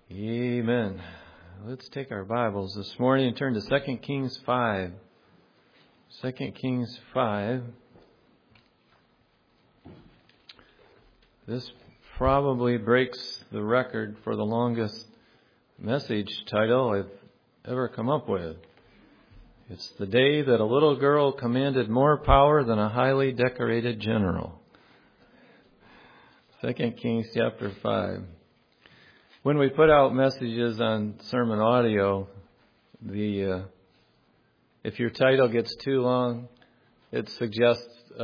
Amen. Let's take our Bibles this morning and turn to 2 Kings 5. 2 Kings 5. This probably breaks the record for the longest message title I've ever come up with. It's the day that a little girl commanded more power than a highly decorated general. 2 Kings chapter 5. When we put out messages on sermon audio, if your title gets too long, it suggests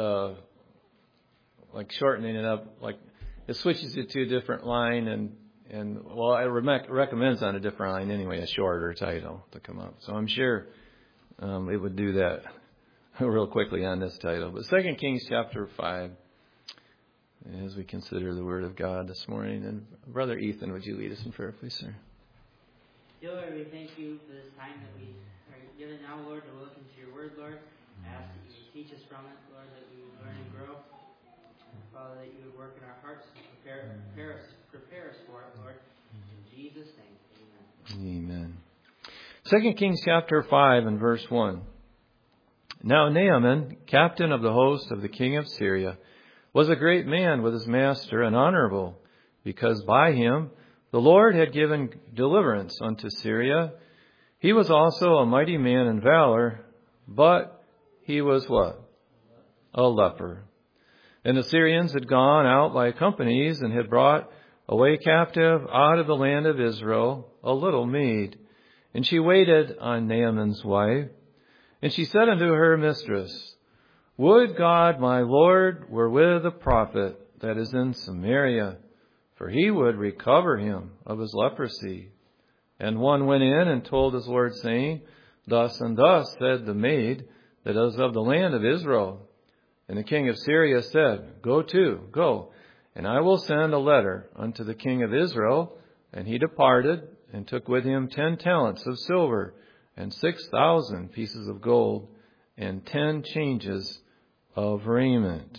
like shortening it up. Like it switches it to a different line, and it recommends on a different line anyway, a shorter title to come up. So I'm sure it would do that real quickly on this title. But 2 Kings chapter 5. As we consider the Word of God this morning. And Brother Ethan, would you lead us in prayer, please, sir? Dear Lord, we thank you for this time that we are given now, Lord, to look into your Word, Lord. I ask that you would teach us from it, Lord, that we would learn and grow. Father, that you would work in our hearts and prepare us for it, Lord. In Jesus' name, amen. Amen. 2 Kings chapter 5 and verse 1. Now Naaman, captain of the host of the king of Syria, was a great man with his master and honorable, because by him the Lord had given deliverance unto Syria. He was also a mighty man in valor, but he was what? A leper. And the Syrians had gone out by companies and had brought away captive out of the land of Israel a little maid. And she waited on Naaman's wife. And she said unto her mistress, Would God my Lord were with a prophet that is in Samaria, for he would recover him of his leprosy. And one went in and told his Lord, saying, Thus and thus said the maid that is of the land of Israel. And the king of Syria said, Go, and I will send a letter unto the king of Israel. And he departed, and took with him 10 talents of silver, and 6,000 pieces of gold, and 10 changes of raiment.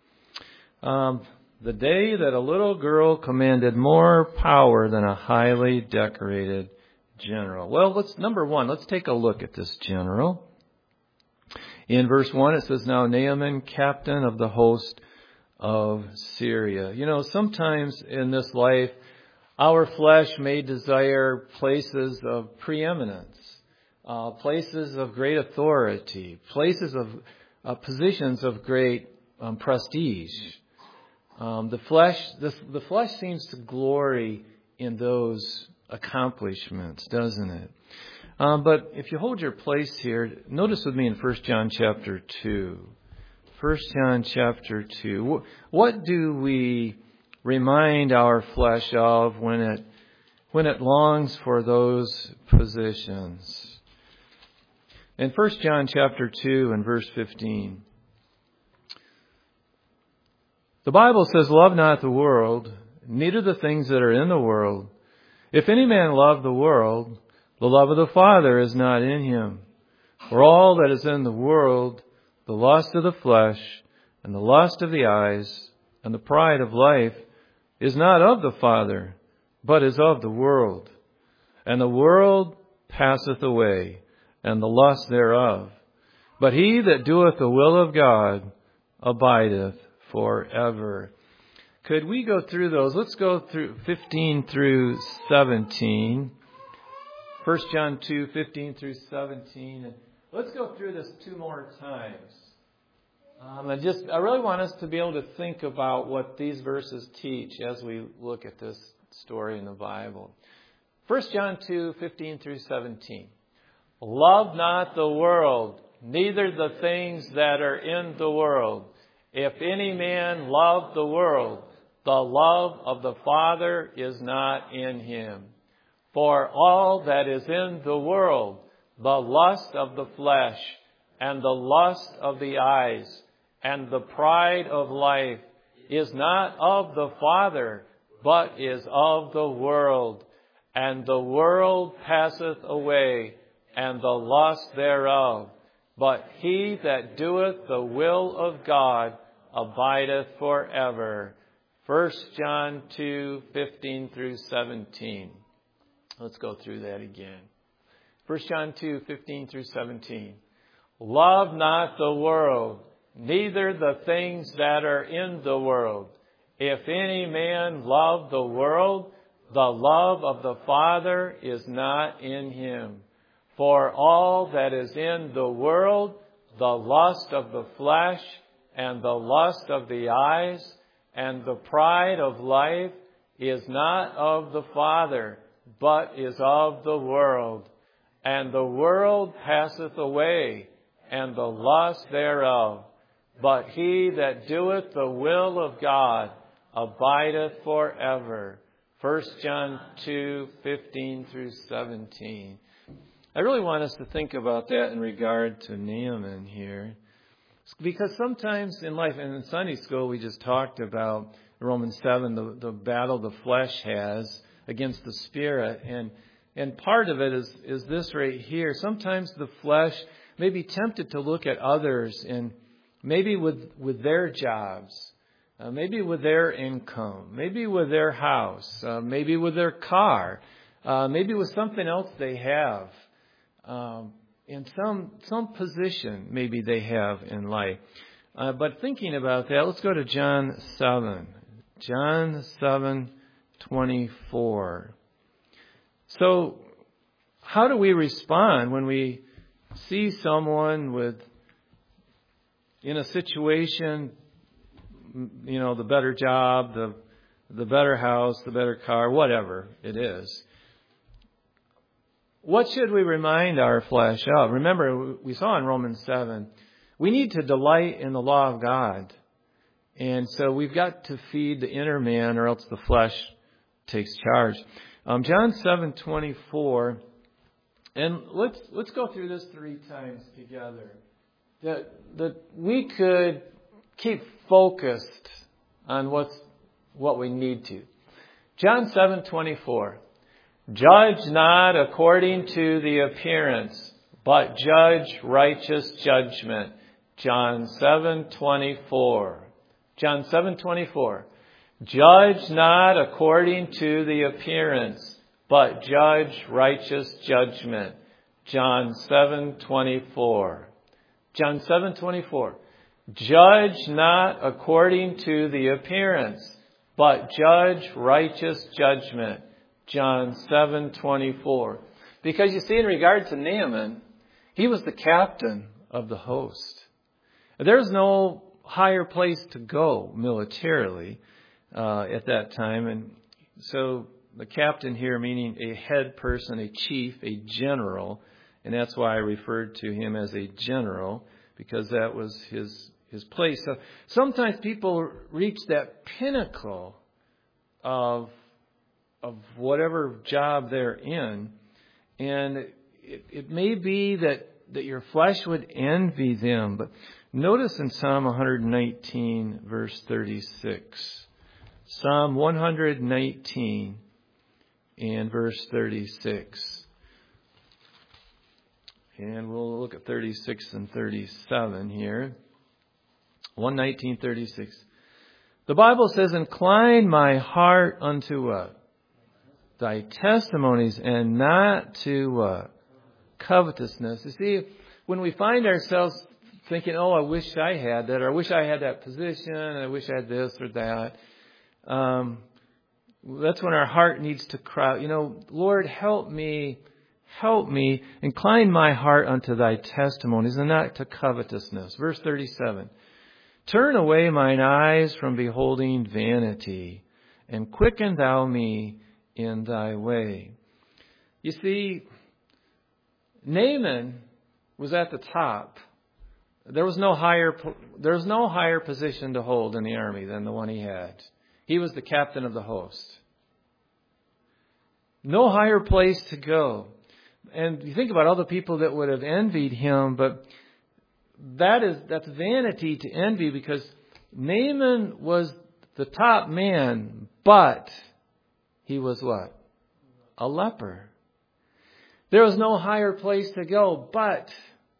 The day that a little girl commanded more power than a highly decorated general. Well, let's take a look at this general. In verse 1, it says, Now Naaman, captain of the host of Syria. You know, sometimes in this life, our flesh may desire places of preeminence, places of great authority, places of positions of great prestige. The flesh seems to glory in those accomplishments, doesn't it? But if you hold your place here, notice with me in 1 John chapter 2. 1 John chapter 2. What do we remind our flesh of when it longs for those positions? In 1 John chapter 2 and verse 15, the Bible says, Love not the world, neither the things that are in the world. If any man love the world, the love of the Father is not in him. For all that is in the world, the lust of the flesh, and the lust of the eyes, and the pride of life, is not of the Father, but is of the world. And the world passeth away, and the lust thereof. But he that doeth the will of God abideth forever. Could we go through those? Let's go through 15 through 17. 1 John 2, 15 through 17. And let's go through this 2 more times. I really want us to be able to think about what these verses teach as we look at this story in the Bible. 1 John 2, 15 through 17. Love not the world, neither the things that are in the world. If any man love the world, the love of the Father is not in him. For all that is in the world, the lust of the flesh, and the lust of the eyes, and the pride of life, is not of the Father, but is of the world. And the world passeth away, and the lust thereof. But he that doeth the will of God abideth forever. 1 John 2, 15 through 17. Let's go through that again. 1 John 2, 15 through 17. Love not the world, neither the things that are in the world. If any man love the world, the love of the Father is not in him. For all that is in the world, the lust of the flesh, and the lust of the eyes, and the pride of life, is not of the Father, but is of the world. And the world passeth away, and the lust thereof. But he that doeth the will of God abideth forever. 1 John 2, 15 through 17. I really want us to think about that in regard to Naaman here. Because sometimes in life, and in Sunday school, we just talked about Romans 7, the battle the flesh has against the Spirit. And part of it is this right here. Sometimes the flesh may be tempted to look at others and maybe with their jobs, maybe with their income, maybe with their house, maybe with their car, maybe with something else they have, in some position maybe they have in life. But thinking about that, let's go to John 7. John 7:24. So, how do we respond when we see someone in a situation, the better job, the better house, the better car, whatever it is? What should we remind our flesh of? Remember, we saw in Romans 7, we need to delight in the law of God. And so we've got to feed the inner man or else the flesh takes charge. John 7:24, and let's go through this 3 times together. That we could keep focused on what we need to. John 7:24. Judge not according to the appearance, but judge righteous judgment. John 7:24. John 7:24. Judge not according to the appearance, but judge righteous judgment. John 7:24. John 7:24. Judge not according to the appearance, but judge righteous judgment. John 7:24. Because you see, in regard to Naaman, he was the captain of the host. There's no higher place to go militarily at that time. And so the captain here meaning a head person, a chief, a general. And that's why I referred to him as a general, because that was his place. So sometimes people reach that pinnacle of whatever job they're in, and it may be that your flesh would envy them. But notice in Psalm 119, verse 36. Psalm 119 and verse 36. And we'll look at 36 and 37 here. 119:36. The Bible says, incline my heart unto what? Thy testimonies, and not to covetousness. You see, when we find ourselves thinking, oh, I wish I had that, or I wish I had that position, and I wish I had this or that, that's when our heart needs to cry, Lord, help me, incline my heart unto thy testimonies, and not to covetousness. Verse 37. Turn away mine eyes from beholding vanity, and quicken thou me in thy way. You see, Naaman was at the top. There was no higher position to hold in the army than the one he had. He was the captain of the host. No higher place to go. And you think about all the people that would have envied him, but that's vanity to envy, because Naaman was the top man, but he was what? A leper. There was no higher place to go, but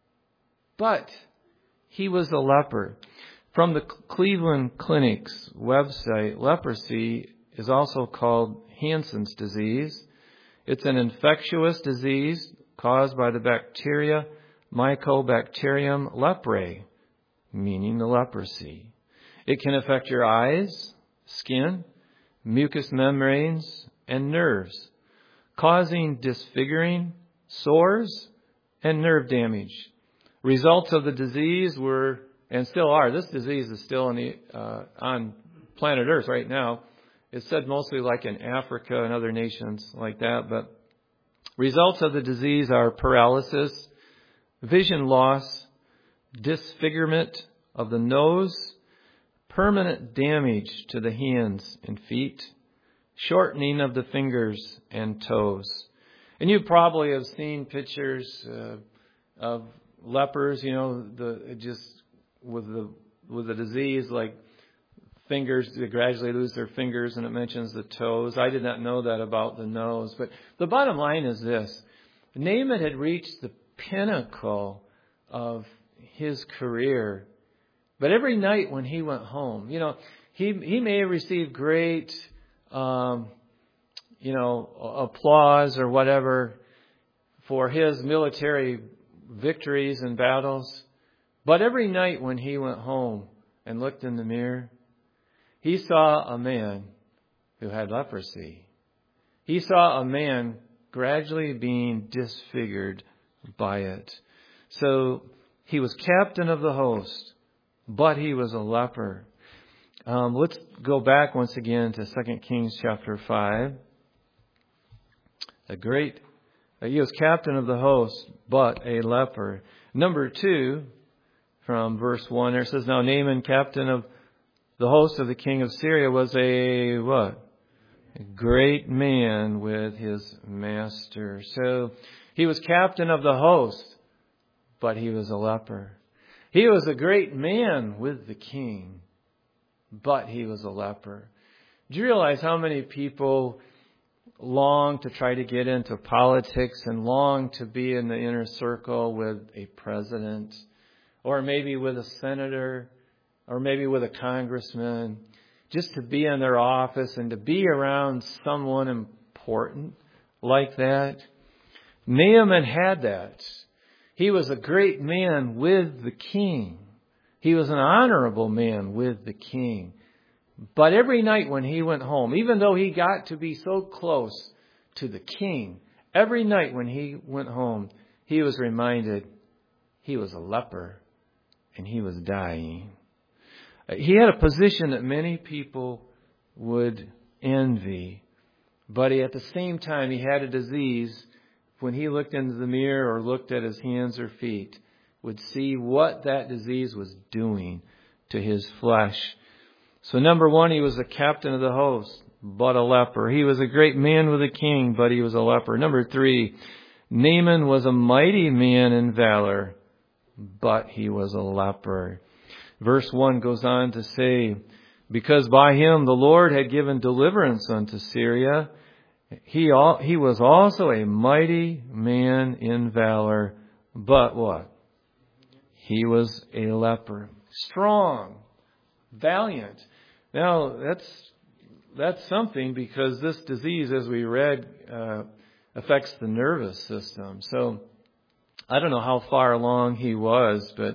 he was a leper. From the Cleveland Clinic's website, leprosy is also called Hansen's disease. It's an infectious disease caused by the bacteria Mycobacterium leprae, meaning the leprosy. It can affect your eyes, skin, mucous membranes, and nerves, causing disfiguring, sores, and nerve damage. Results of the disease were, and still are, this disease is still on planet Earth right now. It's said mostly like in Africa and other nations like that, but results of the disease are paralysis, vision loss, disfigurement of the nose, permanent damage to the hands and feet, shortening of the fingers and toes. And you probably have seen pictures of lepers, just with the disease, like fingers, they gradually lose their fingers, and it mentions the toes. I did not know that about the nose. But the bottom line is this. Naaman had reached the pinnacle of his career. But every night when he went home, he may have received great, applause or whatever for his military victories and battles. But every night when he went home and looked in the mirror, he saw a man who had leprosy. He saw a man gradually being disfigured by it. So he was captain of the host, but he was a leper. Let's go back once again to 2 Kings chapter 5. He was captain of the host, but a leper. Number 2, from verse 1 there, says, Now Naaman, captain of the host of the king of Syria, was a what? A great man with his master. So he was captain of the host, but he was a leper. He was a great man with the king, but he was a leper. Do you realize how many people long to try to get into politics and long to be in the inner circle with a president, or maybe with a senator, or maybe with a congressman, just to be in their office and to be around someone important like that? Naaman had that. He was a great man with the king. He was an honorable man with the king. But every night when he went home, even though he got to be so close to the king, every night when he went home, he was reminded he was a leper and he was dying. He had a position that many people would envy, but at the same time he had a disease. When he looked into the mirror or looked at his hands or feet, would see what that disease was doing to his flesh. So number 1, he was the captain of the host, but a leper. He was a great man with a king, but he was a leper. Number 3, Naaman was a mighty man in valor, but he was a leper. Verse 1 goes on to say, Because by him the Lord had given deliverance unto Syria, he was also a mighty man in valor, but what? He was a leper. Strong, valiant. Now, that's something, because this disease, as we read, affects the nervous system. So I don't know how far along he was, but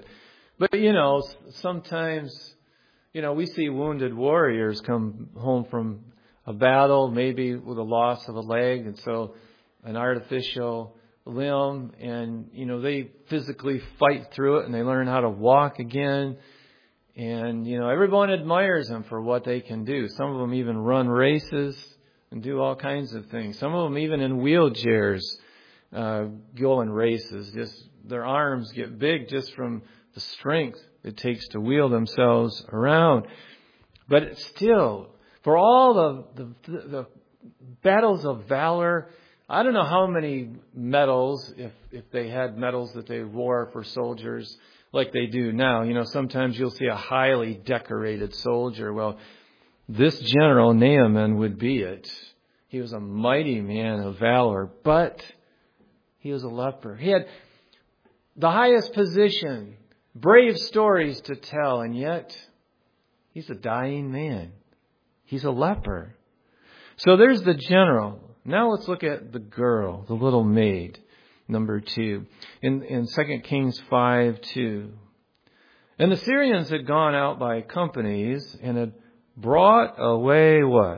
sometimes, we see wounded warriors come home from a battle, maybe with a loss of a leg, and so an artificial limb, and, they physically fight through it and they learn how to walk again. And, everyone admires them for what they can do. Some of them even run races and do all kinds of things. Some of them even in wheelchairs go in races. Just their arms get big just from the strength it takes to wheel themselves around. But still, for all the battles of valor, I don't know how many medals, if they had medals that they wore for soldiers like they do now. Sometimes you'll see a highly decorated soldier. Well, this general, Naaman, would be it. He was a mighty man of valor, but he was a leper. He had the highest position, brave stories to tell, and yet he's a dying man. He's a leper. So there's the general. Now let's look at the girl, the little maid, number 2. In 2 Kings 5:2. And the Syrians had gone out by companies and had brought away what?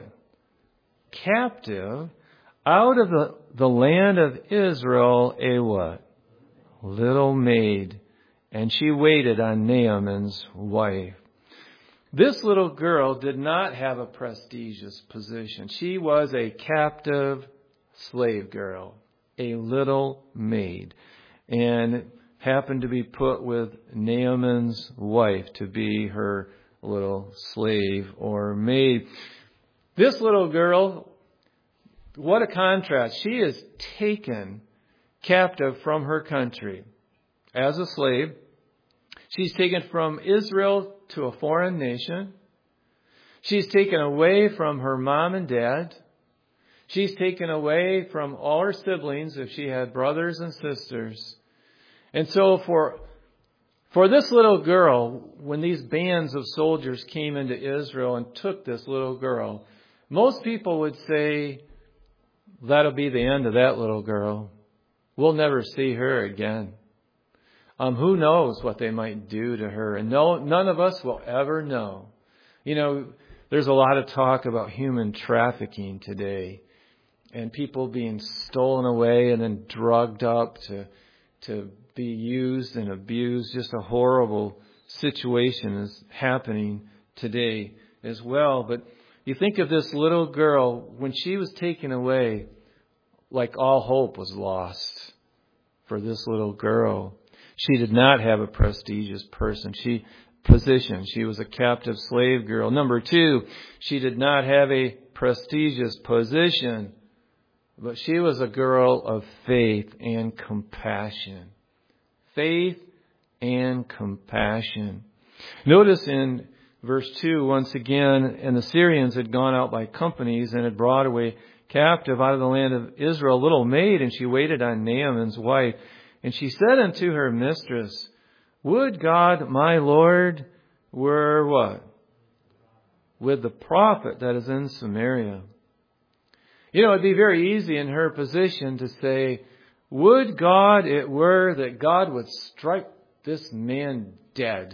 Captive out of the land of Israel a what? Little maid. And she waited on Naaman's wife. This little girl did not have a prestigious position. She was a captive slave girl, a little maid, and happened to be put with Naaman's wife to be her little slave or maid. This little girl, what a contrast. She is taken captive from her country as a slave. She's taken from Israel to a foreign nation. She's taken away from her mom and dad. She's taken away from all her siblings if she had brothers and sisters. And so for this little girl, when these bands of soldiers came into Israel and took this little girl, most people would say, that'll be the end of that little girl. We'll never see her again. Who knows what they might do to her? And none of us will ever know. You know, there's a lot of talk about human trafficking today, and people being stolen away and then drugged up to be used and abused. Just a horrible situation is happening today as well. But you think of this little girl, when she was taken away, like all hope was lost for this little girl. She did not have a prestigious position. She was a captive slave girl. Number 2, she did not have a prestigious position, but she was a girl of faith and compassion. Faith and compassion. Notice in verse 2, once again, and the Syrians had gone out by companies and had brought away captive out of the land of Israel a little maid, and she waited on Naaman's wife. And she said unto her mistress, would God my Lord were what? With the prophet that is in Samaria. You know, it'd be very easy in her position to say, would God it were that God would strike this man dead.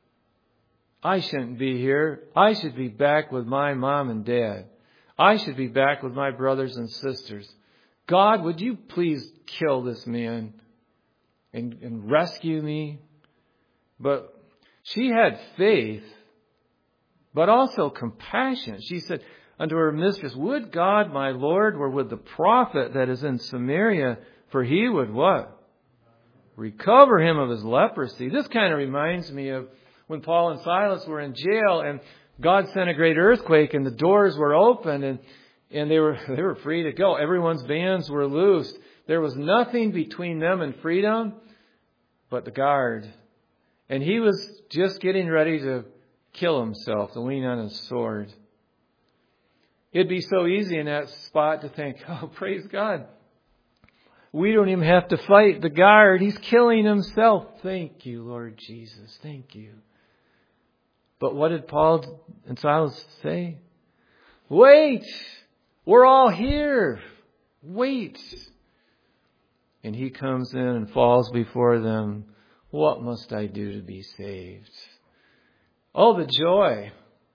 I shouldn't be here. I should be back with my mom and dad. I should be back with my brothers and sisters. God, would you please kill this man and rescue me? But she had faith, but also compassion. She said unto her mistress, would God my Lord were with the prophet that is in Samaria, for he would what? Recover him of his leprosy. This kind of reminds me of when Paul and Silas were in jail and God sent a great earthquake and the doors were open and they were free to go. Everyone's bands were loosed. There was nothing between them and freedom but the guard. And he was just getting ready to kill himself, to lean on his sword. It'd be so easy in that spot to think, oh, praise God. We don't even have to fight the guard. He's killing himself. Thank you, Lord Jesus. Thank you. But what did Paul and Silas say? Wait! We're all here. Wait! And he comes in and falls before them. What must I do to be saved? Oh, the joy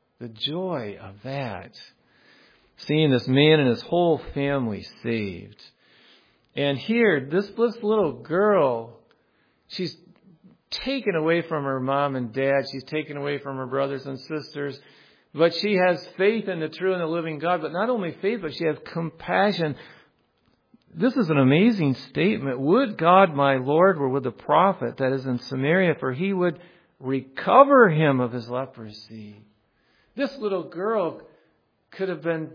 of that. Seeing this man and his whole family saved. And here, this little girl, she's taken away from her mom and dad. She's taken away from her brothers and sisters. But she has faith in the true and the living God. But not only faith, but she has compassion. This is an amazing statement. Would God my Lord were with the prophet that is in Samaria, for he would recover him of his leprosy. This little girl could have been,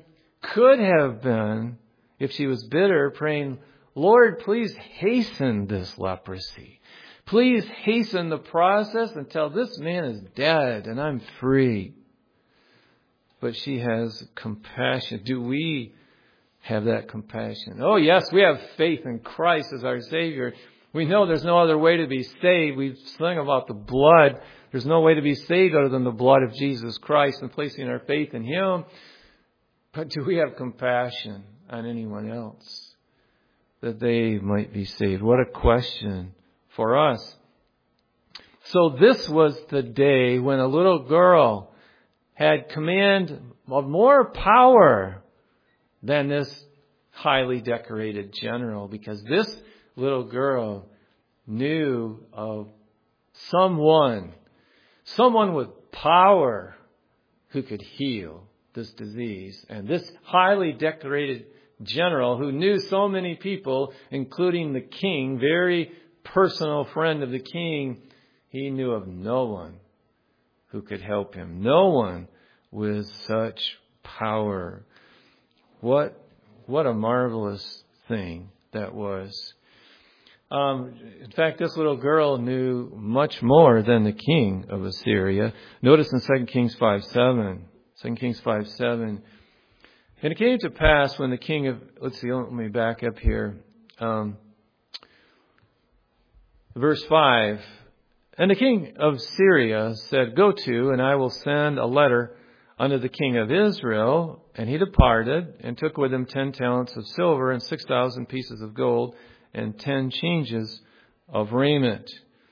if she was bitter, praying, Lord, please hasten this leprosy. Please hasten the process until this man is dead and I'm free. But she has compassion. Do we have that compassion? Oh, yes, we have faith in Christ as our Savior. We know there's no other way to be saved. We've sung about the blood. There's no way to be saved other than the blood of Jesus Christ and placing our faith in Him. But do we have compassion? on anyone else that they might be saved? What a question for us. So this was the day when a little girl had command of more power than this highly decorated general, because this little girl knew of someone with power who could heal this disease. And this highly decorated general who knew so many people, including the king, very personal friend of the king, he knew of no one who could help him. No one with such power. What a marvelous thing that was. In fact, this little girl knew much more than the king of Assyria. Notice in 2 Kings 5:7. 2 Kings 5:7. And it came to pass when the king of... let me back up here. Verse 5. And the king of Syria said, Go to, and I will send a letter unto the king of Israel. And he departed, and took with him 10 talents of silver, and 6,000 pieces of gold, and 10 changes of raiment.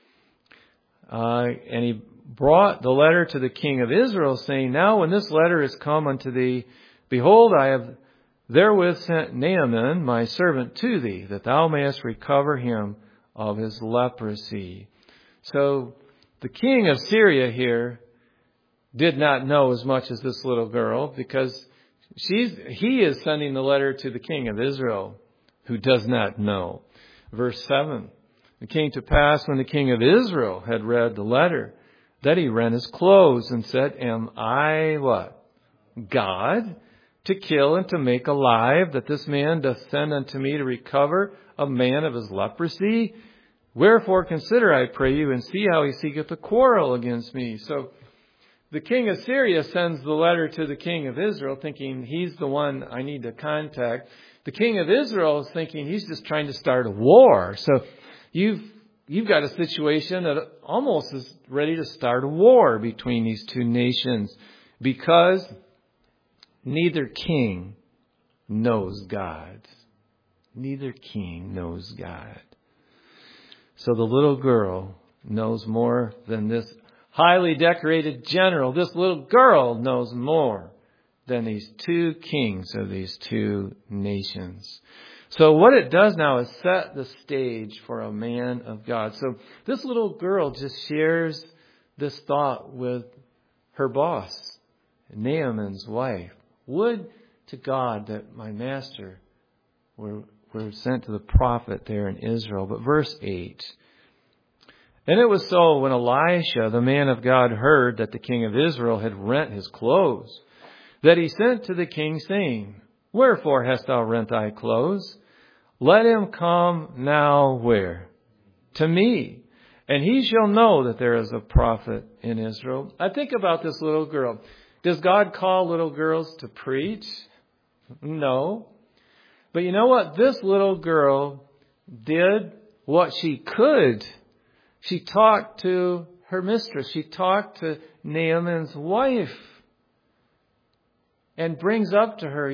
And he brought the letter to the king of Israel, saying, Now when this letter is come unto thee, behold, I have therewith sent Naaman my servant to thee, that thou mayest recover him of his leprosy. So the king of Syria here did not know as much as this little girl, because he is sending the letter to the king of Israel, who does not know. Verse 7. It came to pass when the king of Israel had read the letter, that he rent his clothes and said, Am I what? God, to kill and to make alive, that this man doth send unto me to recover a man of his leprosy? Wherefore consider, I pray you, and see how he seeketh a quarrel against me. So the king of Syria sends the letter to the king of Israel, thinking he's the one I need to contact. The king of Israel is thinking he's just trying to start a war. So you've got a situation that almost is ready to start a war between these two nations, because neither king knows God. Neither king knows God. So the little girl knows more than this highly decorated general. This little girl knows more than these two kings of these two nations. So what it does now is set the stage for a man of God. So this little girl just shares this thought with her boss, Naaman's wife. Would to God that my master were sent to the prophet there in Israel. But verse 8. And it was so when Elisha, the man of God, heard that the king of Israel had rent his clothes, that he sent to the king, saying, Wherefore hast thou rent thy clothes? Let him come now where? To me. And he shall know that there is a prophet in Israel. I think about this little girl. Does God call little girls to preach? No. But you know what? This little girl did what she could. She talked to her mistress. She talked to Naaman's wife. And brings up to her,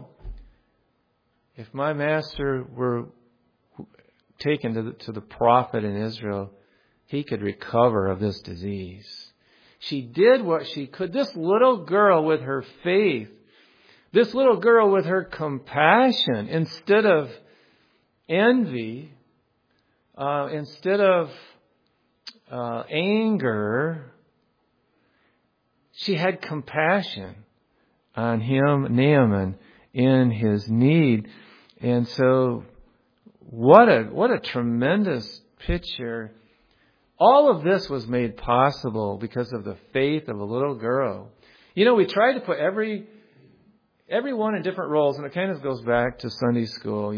if my master were taken to the prophet in Israel, he could recover of this disease. She did what she could. This little girl with her faith, this little girl with her compassion, instead of envy, instead of anger, she had compassion on him, Naaman, in his need. And so what a tremendous picture. All of this was made possible because of the faith of a little girl. We try to put everyone in different roles, and it kind of goes back to Sunday school,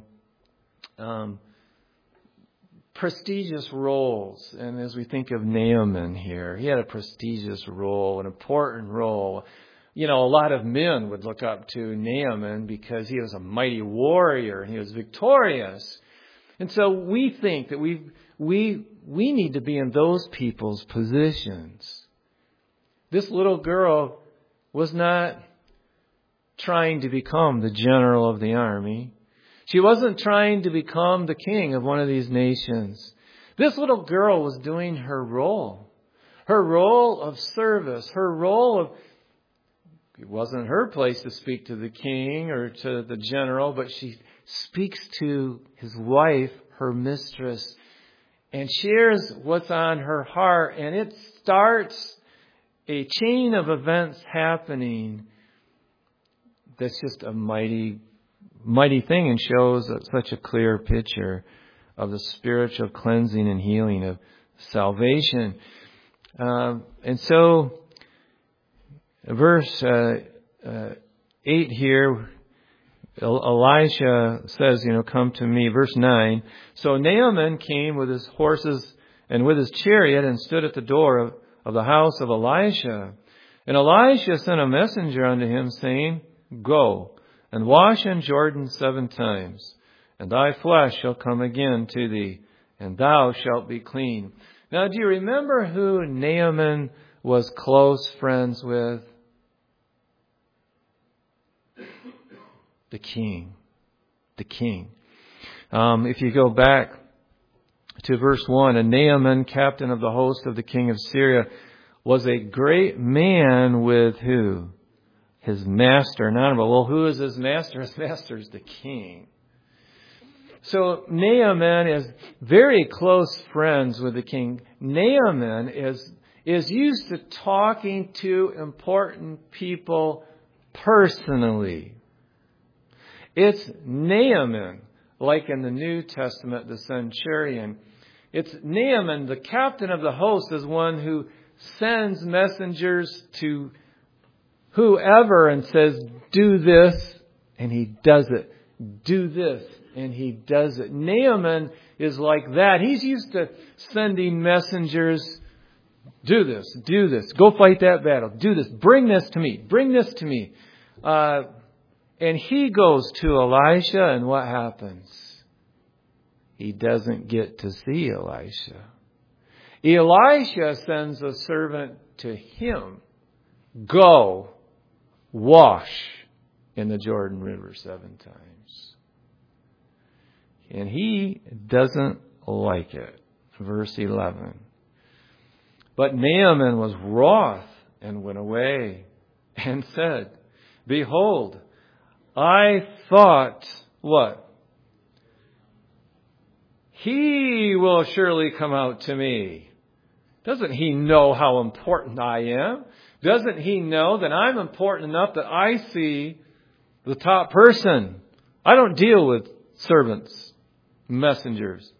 prestigious roles. And as we think of Naaman here, he had a prestigious role, an important role. A lot of men would look up to Naaman because he was a mighty warrior and he was victorious. And so we think that we need to be in those people's positions. This little girl was not trying to become the general of the army. She wasn't trying to become the king of one of these nations. This little girl was doing her role of service, her role of, it wasn't her place to speak to the king or to the general, but she speaks to his wife, her mistress, and shares what's on her heart. And it starts a chain of events happening that's just a mighty, mighty thing, and shows such a clear picture of the spiritual cleansing and healing of salvation. And so, verse 8 here, Elisha says, come to me. Verse 9, so Naaman came with his horses and with his chariot and stood at the door of the house of Elisha. And Elisha sent a messenger unto him, saying, go and wash in Jordan 7 times, and thy flesh shall come again to thee, and thou shalt be clean. Now, do you remember who Naaman was close friends with? The king. The king. If you go back to verse 1, and Naaman, captain of the host of the king of Syria, was a great man with who? His master. Well, who is his master? His master is the king. So Naaman is very close friends with the king. Naaman is used to talking to important people personally. It's Naaman, like in the New Testament, the centurion. It's Naaman, the captain of the host, is one who sends messengers to whoever and says, do this, and he does it. Do this, and he does it. Naaman is like that. He's used to sending messengers, do this, go fight that battle, do this, bring this to me. And he goes to Elisha, and what happens? He doesn't get to see Elisha. Elisha sends a servant to him. Go, wash in the Jordan River 7 times. And he doesn't like it. Verse 11. But Naaman was wroth and went away and said, behold, I thought, what? He will surely come out to me. Doesn't he know how important I am? Doesn't he know that I'm important enough that I see the top person? I don't deal with servants, messengers.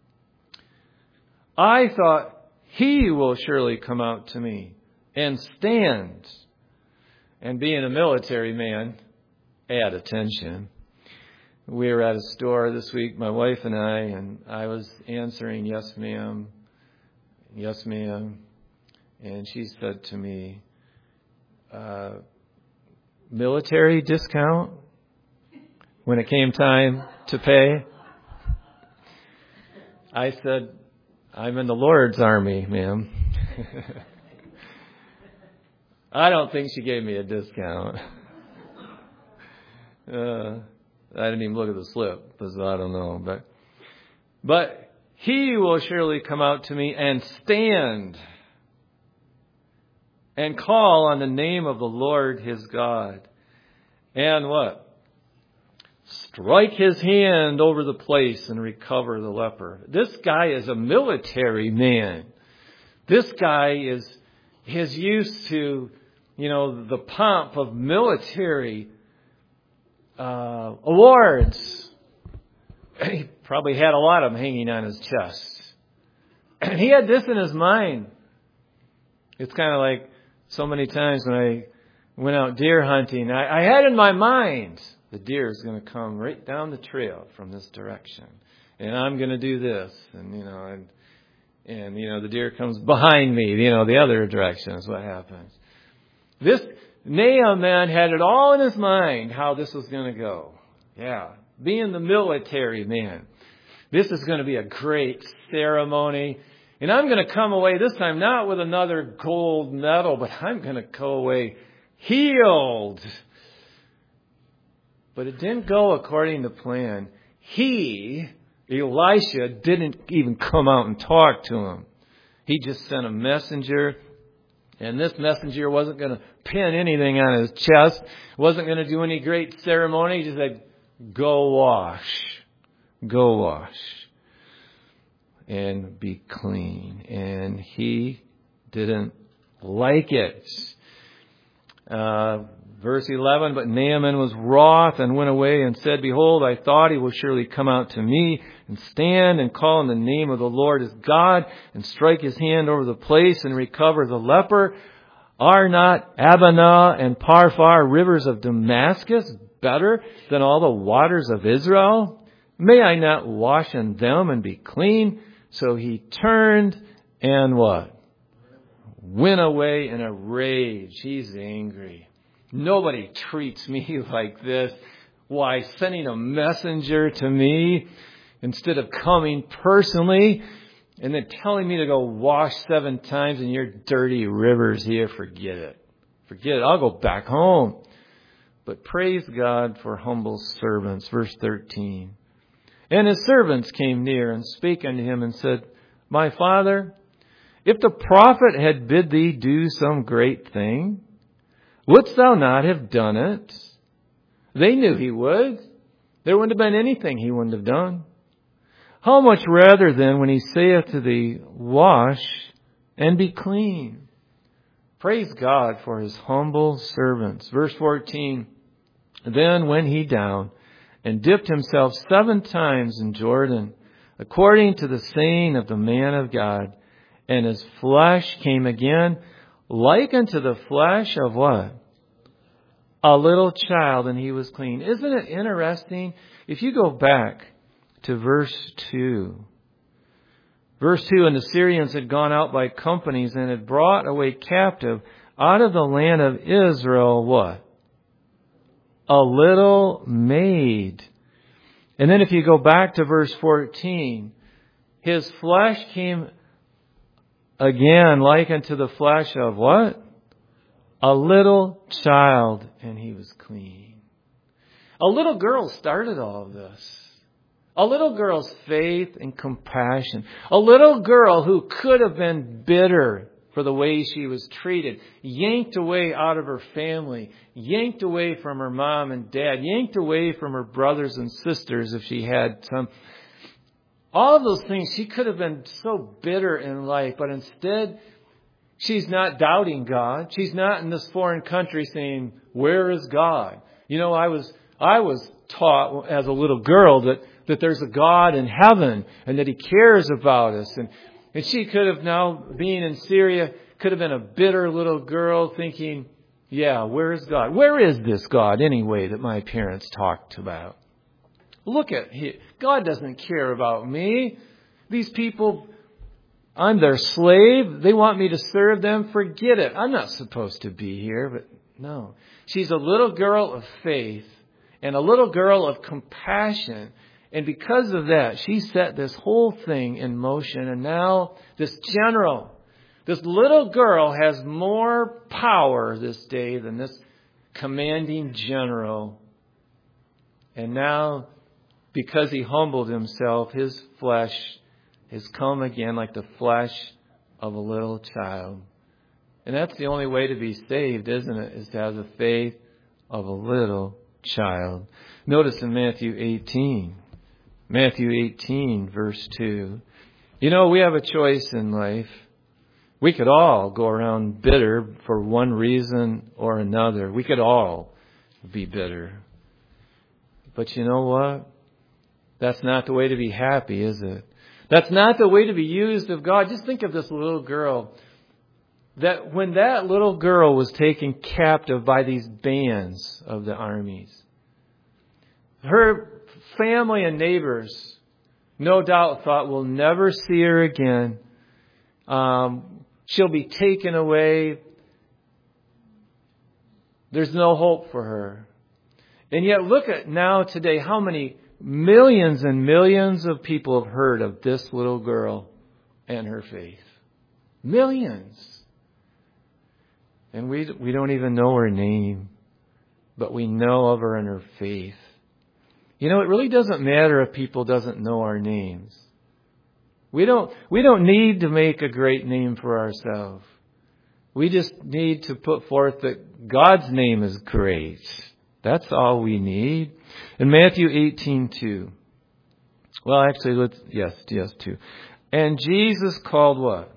I thought he will surely come out to me and stand. And being a military man, add attention. We were at a store this week, my wife and I was answering, yes, ma'am, and she said to me, military discount when it came time to pay? I said, I'm in the Lord's army, ma'am. I don't think she gave me a discount. I didn't even look at the slip, because I don't know. But he will surely come out to me and stand and call on the name of the Lord his God. And what? Strike his hand over the place and recover the leper. This guy is a military man. This guy is used to, the pomp of military awards. He probably had a lot of them hanging on his chest. And he had this in his mind. It's kind of like so many times when I went out deer hunting, I had in my mind the deer is going to come right down the trail from this direction. And I'm going to do this. And, the deer comes behind me, the other direction is what happens. This Naaman had it all in his mind how this was going to go. Yeah. Being the military man. This is going to be a great ceremony. And I'm going to come away this time not with another gold medal, but I'm going to go away healed. But it didn't go according to plan. Elisha, didn't even come out and talk to him. He just sent a messenger. And this messenger wasn't going to pin anything on his chest. Wasn't going to do any great ceremony. He just said, go wash. Go wash. And be clean. And he didn't like it. Verse 11, but Naaman was wroth and went away and said, behold, I thought he will surely come out to me and stand and call on the name of the Lord his God and strike his hand over the place and recover the leper. Are not Abana and Parphar, rivers of Damascus, better than all the waters of Israel? May I not wash in them and be clean? So he turned and what? Went away in a rage. He's angry. Nobody treats me like this. Why, sending a messenger to me instead of coming personally and then telling me to go wash 7 times in your dirty rivers here. Forget it. Forget it. I'll go back home. But praise God for humble servants. Verse 13. And his servants came near and spake unto him and said, my father, if the prophet had bid thee do some great thing, wouldst thou not have done it? They knew he would. There wouldn't have been anything he wouldn't have done. How much rather then when he saith to thee, wash and be clean? Praise God for his humble servants. Verse 14. Then went he down and dipped himself 7 times in Jordan, according to the saying of the man of God. And his flesh came again like unto the flesh of what? A little child, and he was clean. Isn't it interesting? If you go back to verse 2. Verse 2, and the Syrians had gone out by companies and had brought away captive out of the land of Israel, what? A little maid. And then if you go back to verse 14, his flesh came again like unto the flesh of what? A little child, and he was clean. A little girl started all of this. A little girl's faith and compassion. A little girl who could have been bitter for the way she was treated, yanked away out of her family, yanked away from her mom and dad, yanked away from her brothers and sisters if she had some. All of those things, she could have been so bitter in life, but instead, she's not doubting God. She's not in this foreign country saying, where is God? You know, I was taught as a little girl that there's a God in heaven and that he cares about us. And she could have now, being in Syria, could have been a bitter little girl thinking, yeah, where is God? Where is this God anyway that my parents talked about? Look at him. God doesn't care about me. These people, I'm their slave. They want me to serve them. Forget it. I'm not supposed to be here. But no. She's a little girl of faith and a little girl of compassion. And because of that, she set this whole thing in motion. And now this general, this little girl has more power this day than this commanding general. And now, because he humbled himself, his flesh has come again like the flesh of a little child. And that's the only way to be saved, isn't it? Is to have the faith of a little child. Notice in Matthew 18. Matthew 18, verse 2. You know, we have a choice in life. We could all go around bitter for one reason or another. We could all be bitter. But you know what? That's not the way to be happy, is it? That's not the way to be used of God. Just think of this little girl. That when that little girl was taken captive by these bands of the armies, her family and neighbors no doubt thought, we'll never see her again. She'll be taken away. There's no hope for her. And yet look at now today how many millions and millions of people have heard of this little girl and her faith. Millions. And we don't even know her name, but we know of her and her faith. You know, it really doesn't matter if people doesn't know our names. We don't need to make a great name for ourselves. We just need to put forth that God's name is great. That's all we need. In Matthew 18:2. Well, actually, yes, 2. And Jesus called what?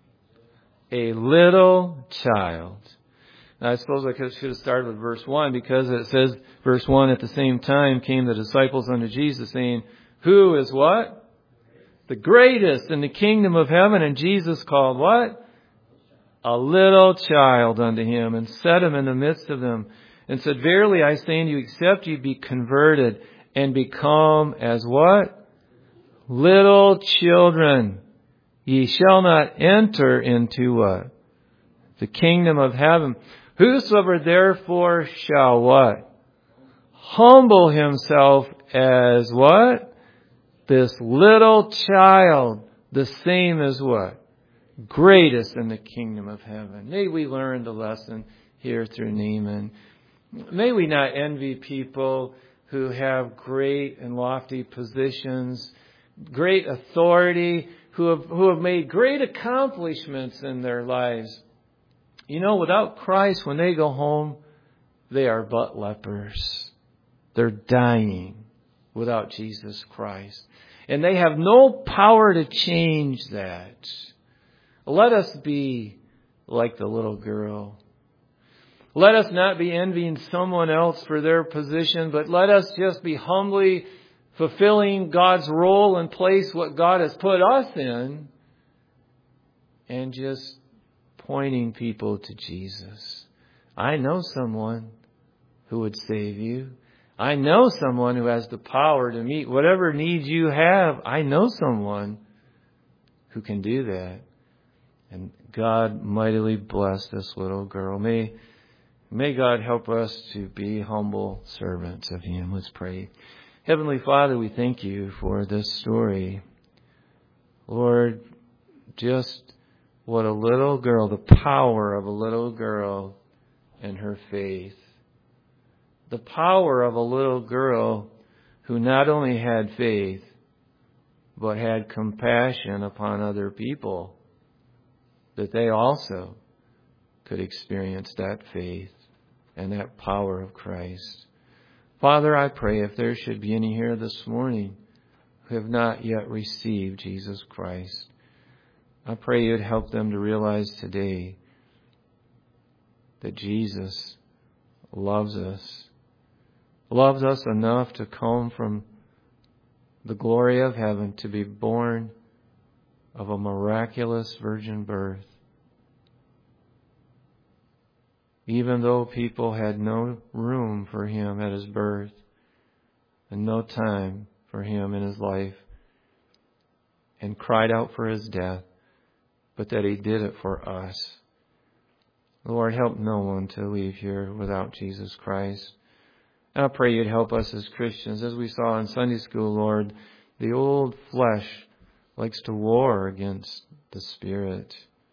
A little child. Now, I suppose I should have started with verse 1, because it says, verse 1, at the same time came the disciples unto Jesus, saying, who is what? The greatest in the kingdom of heaven. And Jesus called what? A little child unto him, and set him in the midst of them, and said, verily I say unto you, except ye be converted and become as what? Little children, ye shall not enter into what? The kingdom of heaven. Whosoever therefore shall what? Humble himself as what? This little child, the same as what? Greatest in the kingdom of heaven. May we learn the lesson here through Naaman. May we not envy people who have great and lofty positions, great authority, who have made great accomplishments in their lives. You know, without Christ, when they go home, they are but lepers. They're dying without Jesus Christ. And they have no power to change that. Let us be like the little girl. Let us not be envying someone else for their position, but let us just be humbly fulfilling God's role and place what God has put us in, and just pointing people to Jesus. I know someone who would save you. I know someone who has the power to meet whatever needs you have. I know someone who can do that. And God mightily bless this little girl. May God help us to be humble servants of Him. Let's pray. Heavenly Father, we thank you for this story. Lord, just what a little girl, the power of a little girl and her faith. The power of a little girl who not only had faith, but had compassion upon other people, that they also could experience that faith and that power of Christ. Father, I pray if there should be any here this morning who have not yet received Jesus Christ, I pray you'd help them to realize today that Jesus loves us enough to come from the glory of heaven to be born of a miraculous virgin birth. Even though people had no room for Him at His birth and no time for Him in His life, and cried out for His death, but that He did it for us. Lord, help no one to leave here without Jesus Christ. And I pray you'd help us as Christians. As we saw in Sunday school, Lord, the old flesh likes to war against the Spirit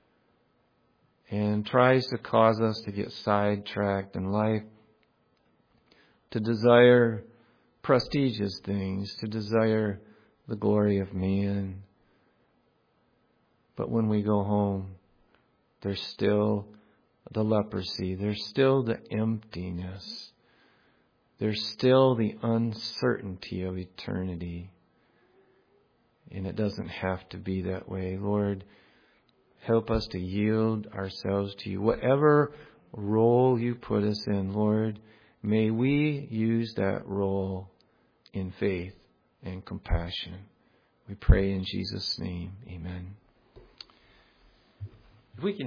and tries to cause us to get sidetracked in life, to desire prestigious things, to desire the glory of man. But when we go home, there's still the leprosy, there's still the emptiness, there's still the uncertainty of eternity. And it doesn't have to be that way. Lord, help us to yield ourselves to you. Whatever role you put us in, Lord, may we use that role in faith and compassion. We pray in Jesus' name. Amen. If we can